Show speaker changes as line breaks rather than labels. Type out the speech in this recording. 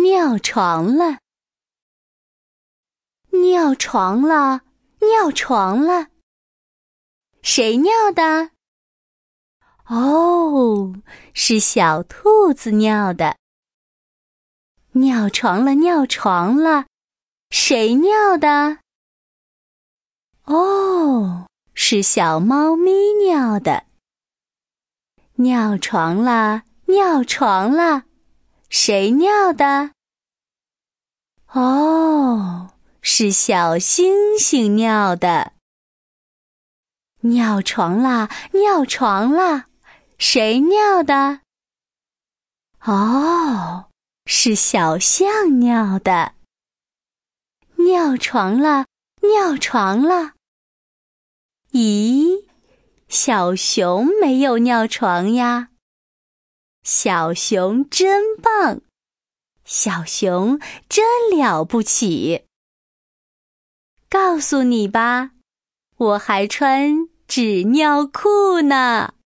尿床了。尿床了，尿床了。谁尿的？哦，是小兔子尿的。尿床了，尿床了。谁尿的？哦，是小猫咪尿的。尿床了，尿床了。谁尿的？哦，是小星星尿的。尿床啦，尿床啦。谁尿的？哦，是小象尿的。尿床了，尿床了。咦，小熊没有尿床呀。小熊真棒，小熊真了不起。告诉你吧，我还穿纸尿裤呢。